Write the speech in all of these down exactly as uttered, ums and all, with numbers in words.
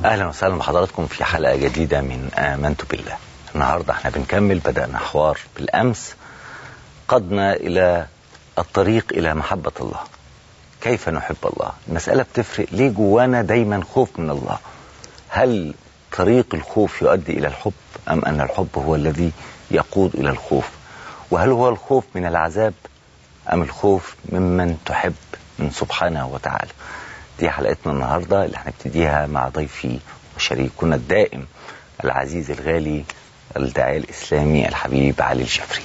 أهلا وسهلا بحضراتكم في حلقة جديدة من آمنت بالله. النهاردة احنا بنكمل، بدأنا حوار بالأمس قدنا إلى الطريق إلى محبة الله. كيف نحب الله؟ المسألة بتفرق. ليه جوانا دايما خوف من الله؟ هل طريق الخوف يؤدي إلى الحب أم أن الحب هو الذي يقود إلى الخوف؟ وهل هو الخوف من العذاب أم الخوف ممن تحب من سبحانه وتعالى؟ دي حلقتنا النهاردة اللي هنبتديها مع ضيفي وشريكنا الدائم العزيز الغالي الداعية الإسلامي الحبيب علي الجفري.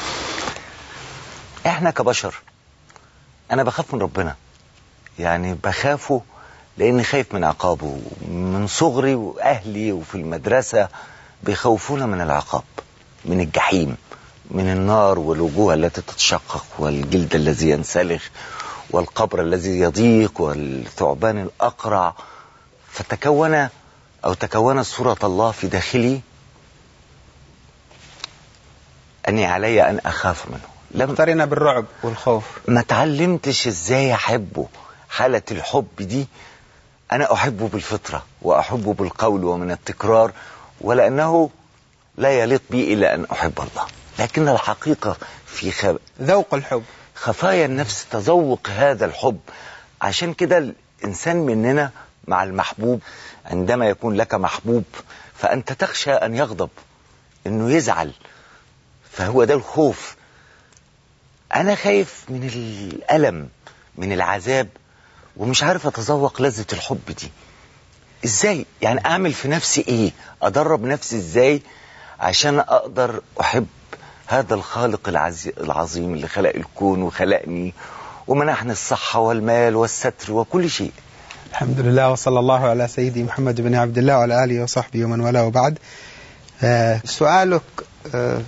احنا كبشر انا بخاف من ربنا، يعني بخافه لاني خايف من عقابه. من صغري واهلي وفي المدرسة بيخوفونا من العقاب، من الجحيم، من النار والوجوه التي تتشقق والجلد الذي ينسلخ والقبر الذي يضيق والثعبان الأقرع. فتكون أو تكونت صورة الله في داخلي أني علي أن أخاف منه. لم اقترن بالرعب والخوف. ما تعلمتش إزاي أحبه. حالة الحب دي أنا أحبه بالفطرة وأحبه بالقول ومن التكرار، ولأنه لا يليق بي إلا أن أحب الله. لكن الحقيقة في خب... ذوق الحب، خفايا النفس تذوق هذا الحب. عشان كده الإنسان مننا مع المحبوب، عندما يكون لك محبوب فأنت تخشى أن يغضب، أنه يزعل، فهو ده الخوف. أنا خايف من الألم، من العذاب، ومش عارف أتذوق لذة الحب دي. إزاي؟ يعني أعمل في نفسي إيه؟ أدرب نفسي إزاي عشان أقدر أحب هذا الخالق العظيم اللي خلق الكون وخلقني ومنحني الصحة والمال والستر وكل شيء. الحمد لله، وصلى الله على سيدي محمد بن عبد الله وعلى آله وصحبه ومن والاه. وبعد، آه سؤالك آه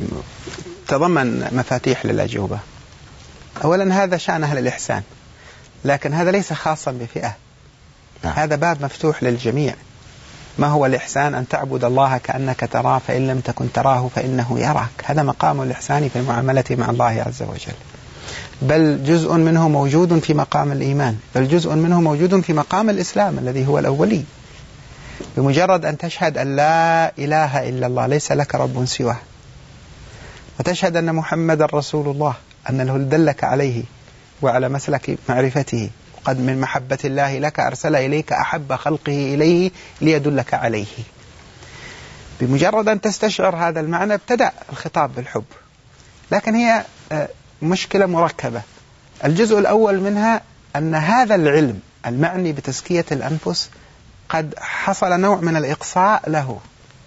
تضمن مفاتيح للأجوبة. أولا هذا شأن أهل الإحسان، لكن هذا ليس خاصا بفئة. نعم. هذا باب مفتوح للجميع. ما هو الإحسان؟ أن تعبد الله كأنك تراه فإن لم تكن تراه فإنه يراك. هذا مقام الإحسان في المعاملة مع الله عز وجل. بل جزء منه موجود في مقام الإيمان، بل جزء منه موجود في مقام الإسلام الذي هو الأولي. بمجرد أن تشهد أن لا إله إلا الله، ليس لك رب سواه، وتشهد أن محمد رسول الله، أن له دلك عليه وعلى مسلك معرفته، قد من محبة الله لك أرسل إليك أحب خلقه إليه ليدلك عليه. بمجرد أن تستشعر هذا المعنى ابتدأ الخطاب بالحب. لكن هي مشكلة مركبة. الجزء الأول منها أن هذا العلم المعني بتزكية الأنفس قد حصل نوع من الإقصاء له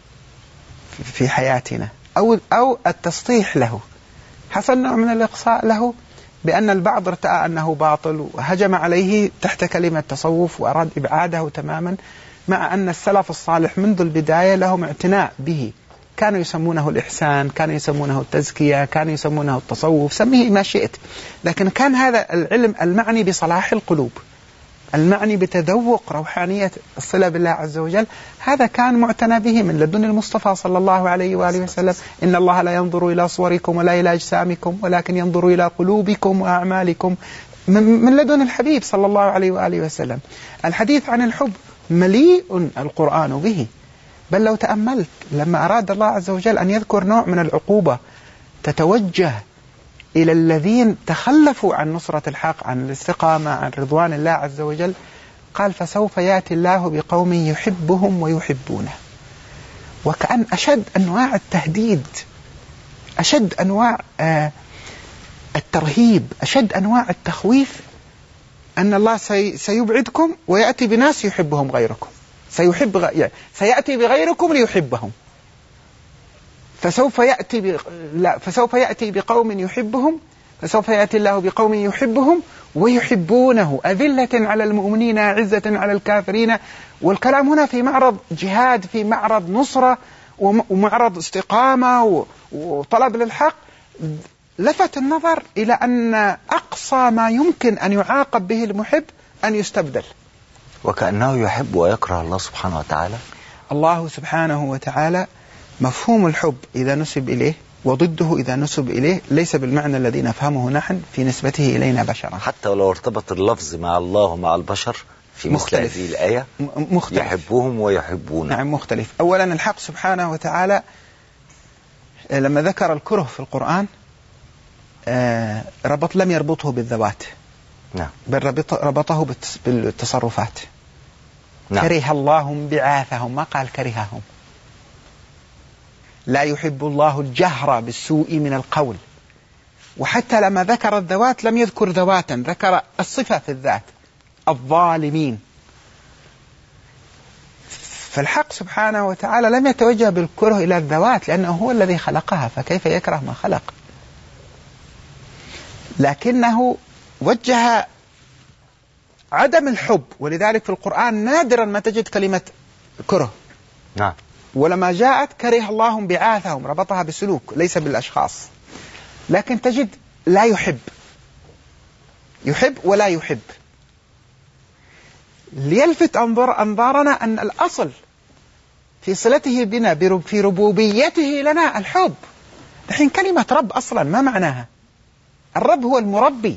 في حياتنا، أو أو التسطيح له. حصل نوع من الإقصاء له بأن البعض ارتأى أنه باطل وهجم عليه تحت كلمة تصوف وأراد إبعاده تماما، مع أن السلف الصالح منذ البداية لهم اعتناء به. كانوا يسمونه الإحسان، كانوا يسمونه التزكية، كانوا يسمونه التصوف، سميه ما شئت. لكن كان هذا العلم المعني بصلاح القلوب، المعني بتذوق روحانية الصلة بالله عز وجل، هذا كان معتنى به من لدن المصطفى صلى الله عليه وآله وسلم. إن الله لا ينظر إلى صوركم ولا إلى أجسامكم ولكن ينظر إلى قلوبكم وأعمالكم، من لدن الحبيب صلى الله عليه وآله وسلم. الحديث عن الحب مليء القرآن به. بل لو تأملت لما أراد الله عز وجل أن يذكر نوع من العقوبة تتوجه إلى الذين تخلفوا عن نصرة الحق، عن الاستقامة، عن رضوان الله عز وجل، قال فسوف يأتي الله بقوم يحبهم ويحبونه. وكأن أشد أنواع التهديد، أشد أنواع آه الترهيب، أشد أنواع التخويف أن الله سي سيبعدكم ويأتي بناس يحبهم غيركم، سيحب غ... يعني سيأتي بغيركم ليحبهم. فسوف يأتي ب... لا فسوف يأتي بقوم يحبهم، فسوف يأتي الله بقوم يحبهم ويحبونه، أذلة على المؤمنين أعزة على الكافرين. والكلام هنا في معرض جهاد، في معرض نصرة ومعرض استقامة وطلب للحق. لفت النظر إلى أن أقصى ما يمكن أن يعاقب به المحب أن يستبدل. وكأنه يحب ويكره الله سبحانه وتعالى. الله سبحانه وتعالى مفهوم الحب إذا نسب إليه وضده إذا نسب إليه ليس بالمعنى الذي نفهمه نحن في نسبته إلينا بشرا. حتى ولو ارتبط اللفظ مع الله ومع البشر في مثل مختلف. هذه الآية مختلف. يحبهم ويحبون. نعم مختلف. أولا الحق سبحانه وتعالى لما ذكر الكره في القرآن ربط لم يربطه بالذوات، نعم، بل ربطه بالتصرفات. نعم. كره الله انبعاثهم، ما قال كرههم. لا يحب الله الجهر بالسوء من القول. وحتى لما ذكر الذوات لم يذكر ذواتا، ذكر الصفة في الذات، الظالمين. فالحق سبحانه وتعالى لم يتوجه بالكره إلى الذوات لأنه هو الذي خلقها، فكيف يكره ما خلق؟ لكنه وجه عدم الحب، ولذلك في القرآن نادرا ما تجد كلمة كره. نعم. ولما جاءت كره الله انبعاثهم ربطها بالسلوك ليس بالأشخاص، لكن تجد لا يحب، يحب ولا يحب، ليلفت أنظر أنظارنا أن الأصل في صلته بنا في ربوبيته لنا الحب. الحين كلمة رب أصلا ما معناها؟ الرب هو المربي،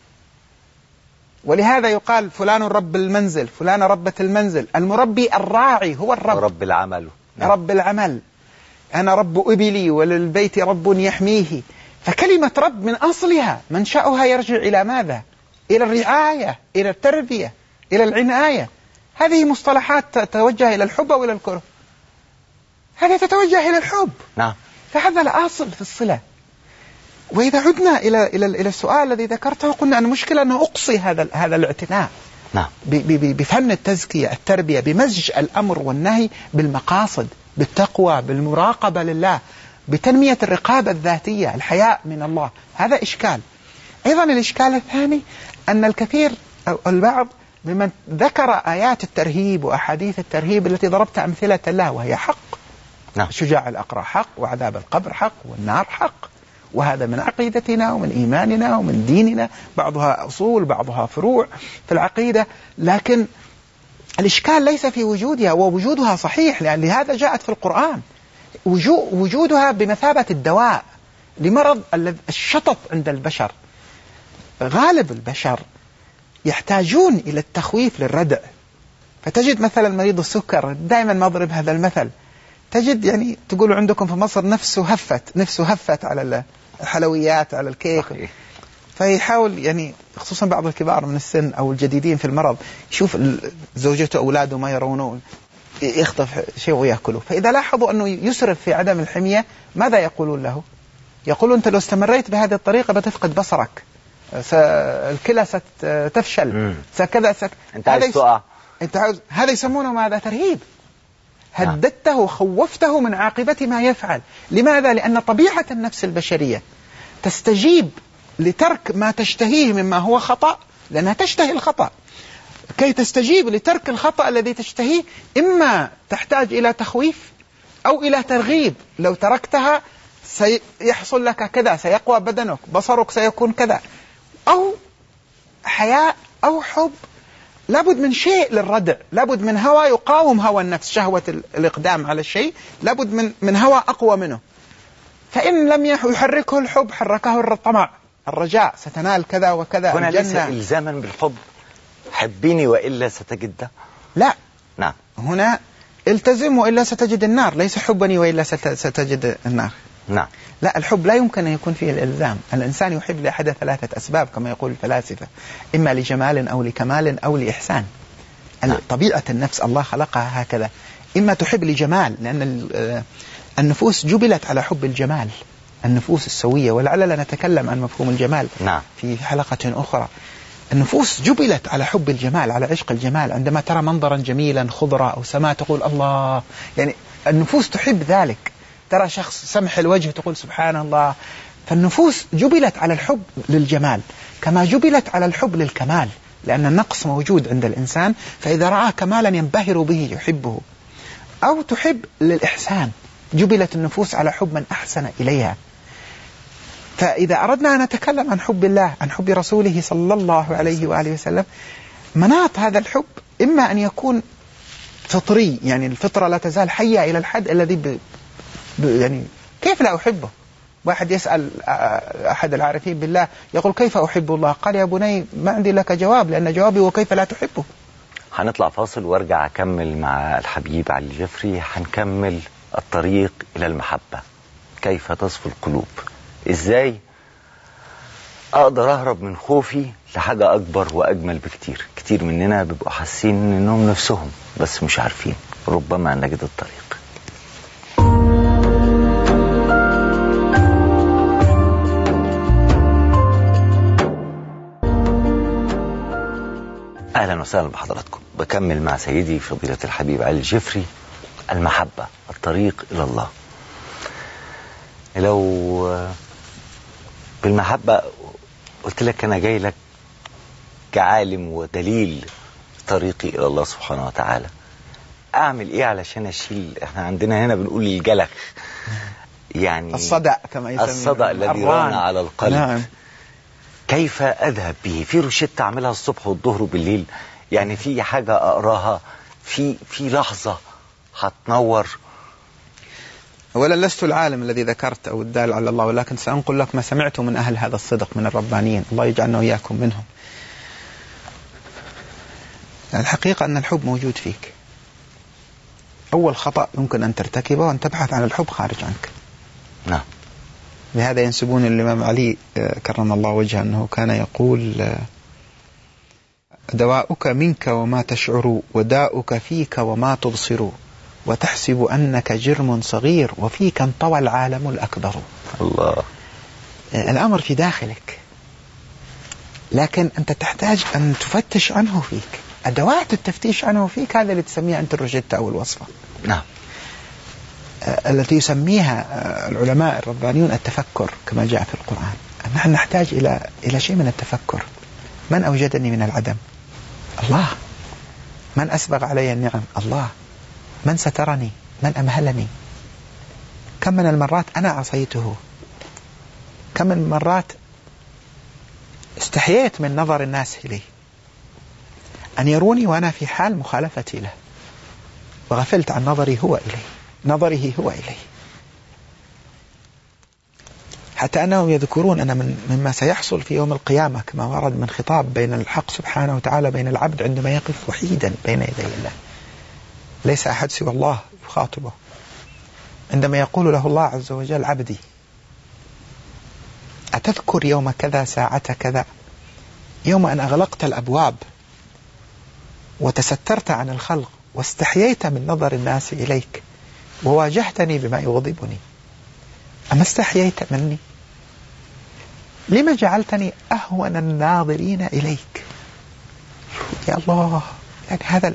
ولهذا يقال فلان رب المنزل، فلان ربة المنزل. المربي الراعي هو الرب، رب العمل. نعم. رب العمل. أنا رب إبلي وللبيت رب يحميه. فكلمة رب من أصلها منشأها يرجع إلى ماذا؟ إلى الرعاية، إلى التربية، إلى العناية. هذه مصطلحات تتوجه إلى الحب أو إلى الكره؟ هذه تتوجه إلى الحب. نعم. فهذا الأصل في الصلة. وإذا عدنا إلى إلى إلى السؤال الذي ذكرته، قلنا أن المشكلة أنه أقصي هذا هذا الاعتناء. نعم. بفن التزكية، التربية، بمزج الأمر والنهي بالمقاصد، بالتقوى، بالمراقبة لله، بتنمية الرقابة الذاتية، الحياء من الله. هذا إشكال. أيضا الإشكال الثاني أن الكثير أو البعض ممن ذكر آيات الترهيب وأحاديث الترهيب التي ضربت أمثلة له وهي حق. نعم. شجاع الأقرع حق، وعذاب القبر حق، والنار حق، وهذا من عقيدتنا ومن إيماننا ومن ديننا، بعضها أصول بعضها فروع في العقيدة. لكن الإشكال ليس في وجودها، ووجودها صحيح لأن لهذا جاءت في القرآن. وجودها بمثابة الدواء لمرض الشطط عند البشر. غالب البشر يحتاجون إلى التخويف للردع. فتجد مثلا مريض السكر، دائما ما أضرب هذا المثل، تجد يعني تقولوا عندكم في مصر نفسه هفت نفسه هفت على الحلويات، على الكيك. صحيح. فيحاول يعني خصوصا بعض الكبار من السن أو الجديدين في المرض يشوف زوجته أولاده ما يرونه يخطف شيء ويأكله. فإذا لاحظوا أنه يسرف في عدم الحمية ماذا يقولون له؟ يقولون أنت لو استمريت بهذه الطريقة بتفقد بصرك، الكلى ستفشل، سكذا سك... أنت عايز تقع. أنت عاوز... هذا يسمونه ماذا؟ ترهيب. هددته، خوفته من عاقبة ما يفعل. لماذا؟ لأن طبيعة النفس البشرية تستجيب لترك ما تشتهيه مما هو خطأ، لأنها تشتهي الخطأ. كي تستجيب لترك الخطأ الذي تشتهيه إما تحتاج إلى تخويف أو إلى ترغيب. لو تركتها سيحصل لك كذا، سيقوى بدنك، بصرك سيكون كذا. أو حياء أو حب، لابد من شيء للردع، لابد من هوى يقاوم هوى النفس، شهوة الإقدام على الشيء، لابد من من هوى أقوى منه. فإن لم يحركه الحب حركه الطمع، الرجاء، ستنال كذا وكذا. هنا ليس إلزاما بالحب، حبيني وإلا ستجد ده. لا. نعم. هنا التزم وإلا ستجد النار، ليس حبني وإلا ستجد النار. نعم. لا، الحب لا يمكن أن يكون فيه الإلزام. الإنسان يحب لأحد ثلاثة أسباب كما يقول الفلاسفة، إما لجمال أو لكمال أو لإحسان. نعم. طبيعة النفس الله خلقها هكذا، إما تحب لجمال لأن النفوس جبلت على حب الجمال، النفوس السوية، ولعلنا نتكلم عن مفهوم الجمال. نعم. في حلقة أخرى. النفوس جبلت على حب الجمال، على عشق الجمال. عندما ترى منظرا جميلا خضرة أو سماء تقول الله، يعني النفوس تحب ذلك. ترى شخص سمح الوجه تقول سبحان الله. فالنفوس جبلت على الحب للجمال كما جبلت على الحب للكمال، لأن النقص موجود عند الإنسان، فإذا رأى كمالا ينبهر به يحبه. أو تحب للإحسان، جبلت النفوس على حب من أحسن إليها. فإذا أردنا أن نتكلم عن حب الله، عن حب رسوله صلى الله عليه وآله وسلم، مناط هذا الحب إما أن يكون فطري، يعني الفطرة لا تزال حية إلى الحد الذي ب... ب... يعني كيف لا أحبه؟ واحد يسأل أحد العارفين بالله يقول كيف أحب الله؟ قال يا بني ما عندي لك جواب، لأن جوابي هو كيف لا تحبه. هنطلع فاصل وارجع اكمل مع الحبيب علي الجفري. هنكمل الطريق الى المحبة، كيف تصفو القلوب، ازاي اقدر اهرب من خوفي لحاجة اكبر واجمل بكتير. كتير مننا بيبقوا حاسين انهم نفسهم بس مش عارفين، ربما نجد الطريق. اهلا وسهلا بحضراتكم. بكمل مع سيدي فضيلة الحبيب علي الجفري المحبة، الطريق الى الله. لو بالمحبة قلت لك انا جاي لك كعالم ودليل طريقي الى الله سبحانه وتعالى، اعمل ايه علشان اشيل؟ احنا عندنا هنا بنقول الجلخ، يعني الصدأ كما يسميه، الصدأ الذي ران على القلب. نعم. كيف اذهب به؟ في روشتة اعملها الصبح والظهر وبالليل؟ يعني في حاجة اقراها في في لحظة هتنور؟ أولا لست العالم الذي ذكرت أو الدال على الله، ولكن سأنقل لك ما سمعته من أهل هذا الصدق من الربانيين، الله يجعلنا وإياكم منهم. الحقيقة أن الحب موجود فيك. أول خطأ يمكن أن ترتكبه أن تبحث عن الحب خارج عنك. نعم. لهذا ينسبون الإمام علي كرم الله وجهه أنه كان يقول: دواؤك منك وما تشعر، وداؤك فيك وما تبصر، وتحسب أنك جرم صغير وفيك انطوى العالم الأكبر. الله. الأمر في داخلك، لكن أنت تحتاج أن تفتش عنه فيك. أدوات التفتيش عنه فيك هذا اللي تسميها أنت الروجيتا أو الوصفة. نعم. التي يسميها العلماء الربانيون التفكر كما جاء في القرآن. نحن نحتاج إلى إلى شيء من التفكر. من أوجدني من العدم؟ الله. من أسبغ علي النعم؟ الله. من سترني؟ من أمهلني؟ كم من المرات أنا عصيته؟ كم من المرات استحييت من نظر الناس إلي أن يروني وأنا في حال مخالفتي له، وغفلت عن نظري هو إلي، نظره هو إلي. حتى أنهم يذكرون أن من مما سيحصل في يوم القيامة كما ورد من خطاب بين الحق سبحانه وتعالى بين العبد عندما يقف وحيدا بين يدي الله، ليس أحد سوى الله يخاطبه، عندما يقول له الله عز وجل: عبدي أتذكر يوم كذا ساعة كذا، يوم أن أغلقت الأبواب وتسترت عن الخلق واستحييت من نظر الناس إليك وواجهتني بما يغضبني، أما استحييت مني؟ لما جعلتني أهون الناظرين إليك؟ يا الله، يعني هذا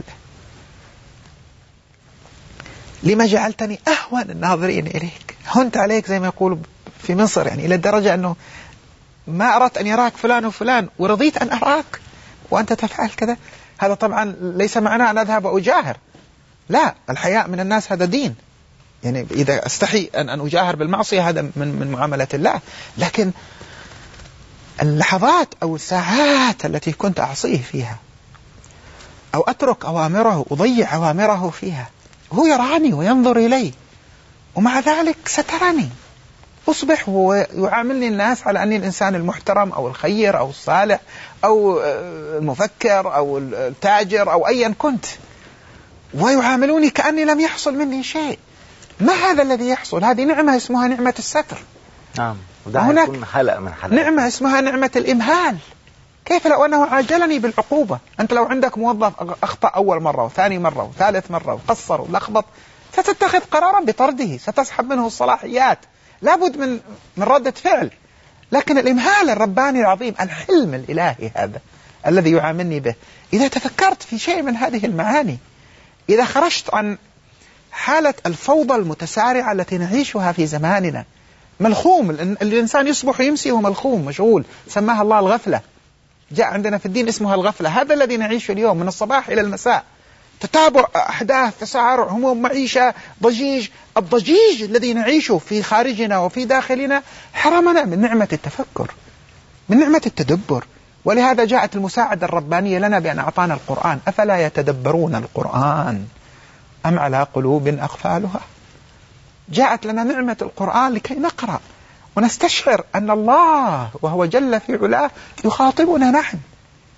لما جعلتني أهون الناظرين إليك؟ هنت عليك زي ما يقولوا في مصر، يعني إلى الدرجة أنه ما أردت أن يراك فلان وفلان ورضيت أن أراك وأنت تفعل كذا. هذا طبعا ليس معناه أن أذهب وأجاهر، لا، الحياء من الناس هذا دين، يعني إذا أستحي أن أن أجاهر بالمعصية هذا من من معاملة الله، لكن اللحظات أو الساعات التي كنت أعصيه فيها أو أترك أوامره أضيع أوامره فيها، هو يراني وينظر إلي ومع ذلك سترني. أصبح ويعاملني الناس على أني الإنسان المحترم أو الخير أو الصالح أو المفكر أو التاجر أو أيا كنت، ويعاملوني كأني لم يحصل مني شيء. ما هذا الذي يحصل؟ هذه نعمة اسمها نعمة الستر. نعم. وده هيكون حلقة من حلقة. نعمة اسمها نعمة الإمهال. كيف لو أنه عاجلني بالعقوبة؟ أنت لو عندك موظف أخطأ أول مرة وثاني مرة وثالث مرة وقصر ولخبط، ستتخذ قرارا بطرده، ستسحب منه الصلاحيات، لابد من من ردة فعل. لكن الإمهال الرباني العظيم، الحلم الإلهي هذا الذي يعاملني به، إذا تفكرت في شيء من هذه المعاني، إذا خرجت عن حالة الفوضى المتسارعة التي نعيشها في زماننا، ملخوم الإنسان يصبح يمسي وملخوم مشغول، سماها الله الغفلة. جاء عندنا في الدين اسمها الغفلة. هذا الذي نعيشه اليوم من الصباح إلى المساء، تتابع أحداث، تسارع، هموم، معيشة، ضجيج. الضجيج الذي نعيشه في خارجنا وفي داخلنا حرمنا من نعمة التفكر، من نعمة التدبر. ولهذا جاءت المساعدة الربانية لنا بأن أعطانا القرآن. أفلا يتدبرون القرآن أم على قلوب أقفالها؟ جاءت لنا نعمة القرآن لكي نقرأ ونستشعر أن الله وهو جل في علاه يخاطبنا نحن،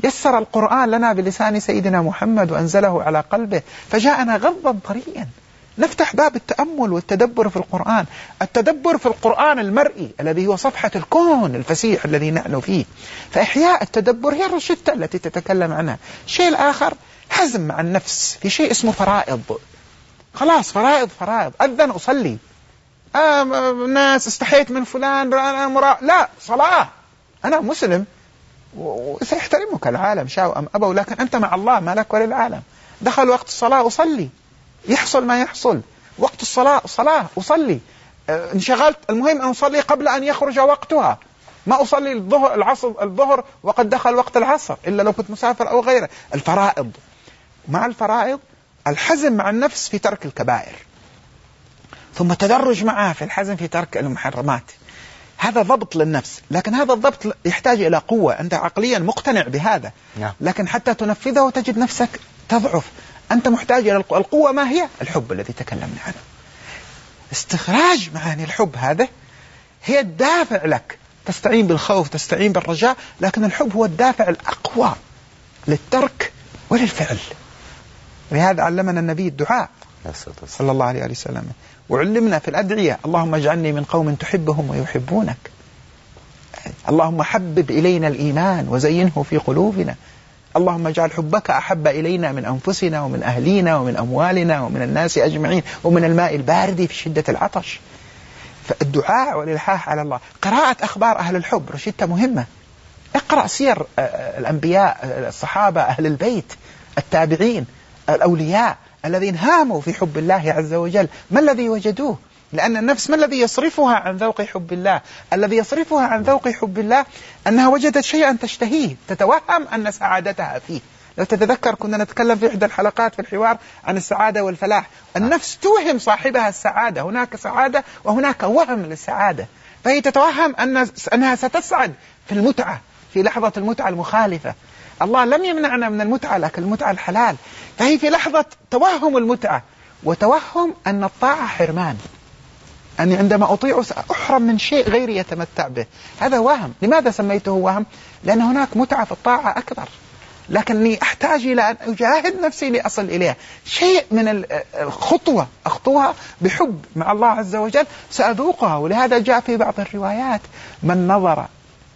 يسر القرآن لنا بلسان سيدنا محمد وأنزله على قلبه فجاءنا غضا طريا. نفتح باب التأمل والتدبر في القرآن، التدبر في القرآن المرئي الذي هو صفحة الكون الفسيح الذي نحن فيه. فإحياء التدبر هي الروشتة التي تتكلم عنها. الشيء الآخر حزم مع النفس في شيء اسمه فرائض. خلاص فرائض فرائض، أذن أصلي، آه ناس استحيت من فلان أنا مرا... لا، صلاة، أنا مسلم وسيحترمك العالم شاءوا أم أبوا، لكن أنت مع الله ما لك وللعالم. دخل وقت الصلاة أصلي، يحصل ما يحصل، وقت الصلاة صلاة أصلي، آه انشغلت المهم أن أصلي قبل أن يخرج وقتها، ما أصلي الظهر العصر الظهر وقد دخل وقت العصر إلا لو كنت مسافر أو غيره. الفرائض، مع الفرائض الحزم مع النفس في ترك الكبائر، ثم تدرج معها في الحزم في ترك المحرمات. هذا ضبط للنفس، لكن هذا الضبط يحتاج إلى قوة. أنت عقليا مقتنع بهذا، لكن حتى تنفذه تجد نفسك تضعف. أنت محتاج إلى القوة. القوة ما هي؟ الحب الذي تكلمنا عنه. استخراج معاني الحب هذا هي الدافع لك. تستعين بالخوف، تستعين بالرجاء، لكن الحب هو الدافع الأقوى للترك وللفعل. لهذا علمنا النبي الدعاء صلى الله عليه وسلم، وعلمنا في الأدعية اللهم اجعلني من قوم تحبهم ويحبونك، اللهم حبب إلينا الإيمان وزينه في قلوبنا، اللهم اجعل حبك أحب إلينا من أنفسنا ومن أهلينا ومن أموالنا ومن الناس أجمعين ومن الماء البارد في شدة العطش. فالدعاء والإلحاح على الله. قراءة أخبار أهل الحب رشدة مهمة. اقرأ سير الأنبياء، الصحابة، أهل البيت، التابعين، الأولياء الذين هاموا في حب الله عز وجل. ما الذي وجدوه؟ لأن النفس ما الذي يصرفها عن ذوق حب الله؟ الذي يصرفها عن ذوق حب الله أنها وجدت شيئا تشتهيه، تتوهم أن سعادتها فيه. لو تتذكر كنا نتكلم في إحدى الحلقات في الحوار عن السعادة والفلاح. النفس توهم صاحبها السعادة، هناك سعادة وهناك وهم للسعادة، فهي تتوهم أن أنها ستسعد في المتعة، في لحظة المتعة المخالفة. الله لم يمنعنا من المتعة، لكن المتعة الحلال. فهي في لحظة توهم المتعة وتوهم أن الطاعة حرمان، أني عندما أطيع أحرم من شيء غيري يتمتع به. هذا وهم. لماذا سميته وهم؟ لأن هناك متعة في الطاعة أكبر، لكنني أحتاج إلى أن أجاهد نفسي لأصل إليها. شيء من الخطوة أخطوها بحب مع الله عز وجل سأذوقها. ولهذا جاء في بعض الروايات من نظر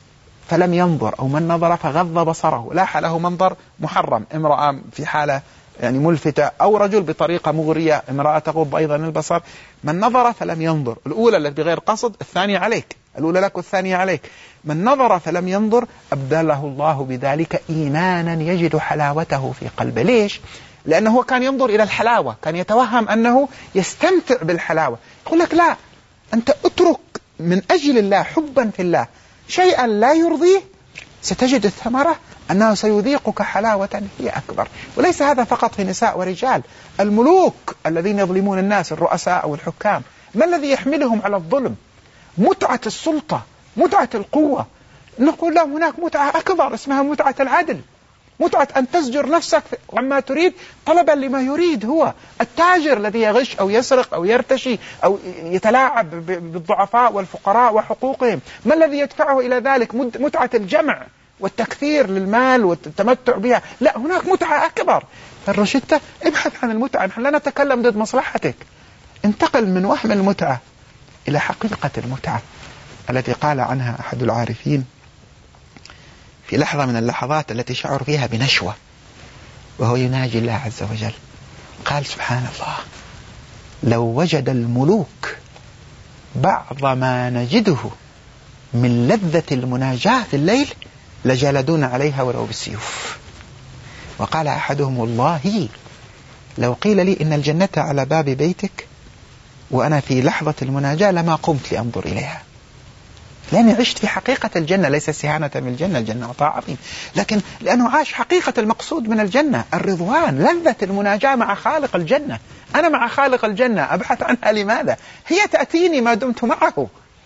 فلم ينظر، أو من نظر فغض بصره، لاح له منظر محرم، امرأة في حالة يعني ملفتة، أو رجل بطريقة مغرية، امرأة تغض أيضا البصر. من نظر فلم ينظر، الأولى التي بغير قصد، الثانية عليك، الأولى لك والثانية عليك. من نظر فلم ينظر أبدله الله بذلك إيمانا يجد حلاوته في قلبه. ليش؟ لأنه هو كان ينظر إلى الحلاوة، كان يتوهم أنه يستمتع بالحلاوة. يقول لك لا، أنت اترك من أجل الله، حبا في الله، شيئا لا يرضيه، ستجد الثمرة أنه سيذيقك حلاوة هي أكبر. وليس هذا فقط في نساء ورجال. الملوك الذين يظلمون الناس، الرؤساء أو الحكام، ما الذي يحملهم على الظلم؟ متعة السلطة، متعة القوة. نقول لهم هناك متعة أكبر اسمها متعة العدل، متعة أن تزجر نفسك عما تريد طلبا لما يريد هو. التاجر الذي يغش أو يسرق أو يرتشي أو يتلاعب بالضعفاء والفقراء وحقوقهم، ما الذي يدفعه إلى ذلك؟ متعة الجمع والتكثير للمال والتمتع بها. لا، هناك متعة أكبر. الروشتة ابحث عن المتعة. نحن لا نتكلم ضد مصلحتك، انتقل من وهم المتعة إلى حقيقة المتعة التي قال عنها أحد العارفين في لحظة من اللحظات التي شعر فيها بنشوة وهو يناجي الله عز وجل، قال سبحان الله لو وجد الملوك بعض ما نجده من لذة المناجاة في الليل لجلدون عليها ولو بالسيوف. وقال أحدهم والله لو قيل لي إن الجنة على باب بيتك وأنا في لحظة المناجاة لما قمت لأنظر إليها، لأني عشت في حقيقة الجنة، ليس استهانة من الجنة، الجنة عطاء عظيم، لكن لأنه عاش حقيقة المقصود من الجنة، الرضوان، لذة المناجاة مع خالق الجنة. أنا مع خالق الجنة أبحث عنها لماذا؟ هي تأتيني ما دمت معه.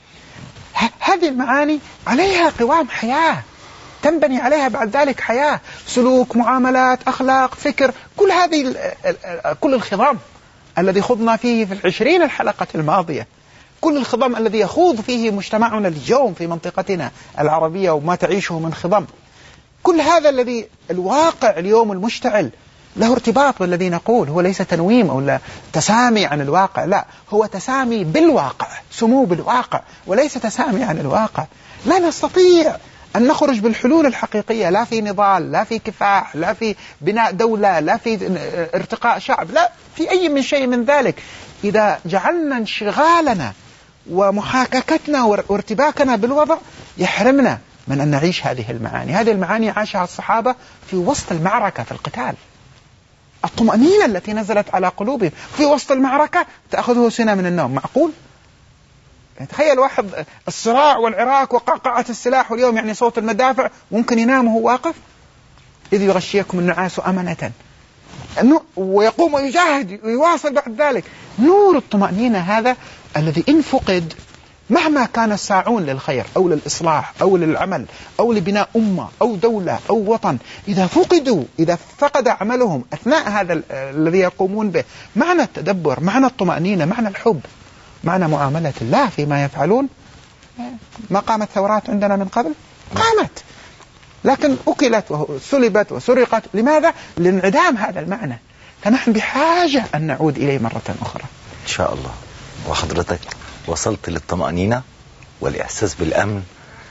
هذه المعاني عليها قوام حياة تنبني عليها بعد ذلك حياة، سلوك، معاملات، أخلاق، فكر، كل هذه كل الخضام الذي خضنا فيه في العشرين الحلقة الماضية، كل الخضم الذي يخوض فيه مجتمعنا اليوم في منطقتنا العربية وما تعيشه من خضم، كل هذا الذي الواقع اليوم المشتعل له ارتباط بالذي نقول، هو ليس تنويم أو لا تسامي عن الواقع، لا، هو تسامي بالواقع، سمو بالواقع، وليس تسامي عن الواقع. لا نستطيع أن نخرج بالحلول الحقيقية، لا في نضال، لا في كفاح، لا في بناء دولة، لا في ارتقاء شعب، لا في أي من شيء من ذلك، إذا جعلنا انشغالنا ومحاككتنا وارتباكنا بالوضع يحرمنا من أن نعيش هذه المعاني. هذه المعاني عاشها الصحابة في وسط المعركة في القتال. الطمأنينة التي نزلت على قلوبهم في وسط المعركة تأخذه سنة من النوم، معقول؟ تخيل واحد الصراع والعراك وقعقعة السلاح واليوم يعني صوت المدافع ممكن ينام وهو واقف. إذ يغشيكم النعاس أمنة، ويقوم ويجاهد ويواصل بعد ذلك. نور الطمأنينة هذا الذي إن فقد مهما كان الساعون للخير أو للإصلاح أو للعمل أو لبناء أمة أو دولة أو وطن، إذا فقدوا، إذا فقد عملهم أثناء هذا الذي يقومون به، معنى التدبر، معنى الطمأنينة، معنى الحب، معنى معاملة الله فيما يفعلون. ما قامت ثورات عندنا من قبل؟ قامت، لكن أكلت وسلبت وسرقت. لماذا؟ لانعدام هذا المعنى. فنحن بحاجة أن نعود إليه مرة أخرى إن شاء الله. وحضرتك وصلت للطمأنينة والإحساس بالأمن،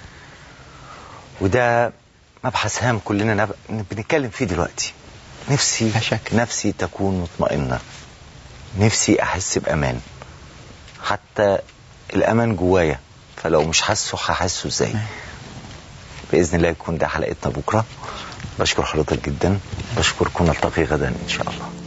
وده مبحث هام كلنا بنتكلم فيه دلوقتي. نفسي نفسي تكون مطمئنة، نفسي أحس بأمان، حتى الأمان جوايا، فلو مش حاسه هحسه إزاي؟ بإذن الله يكون ده حلقتنا بكرة. بشكر حضرتك جدا، بشكركم، نلتقي غدا إن شاء الله.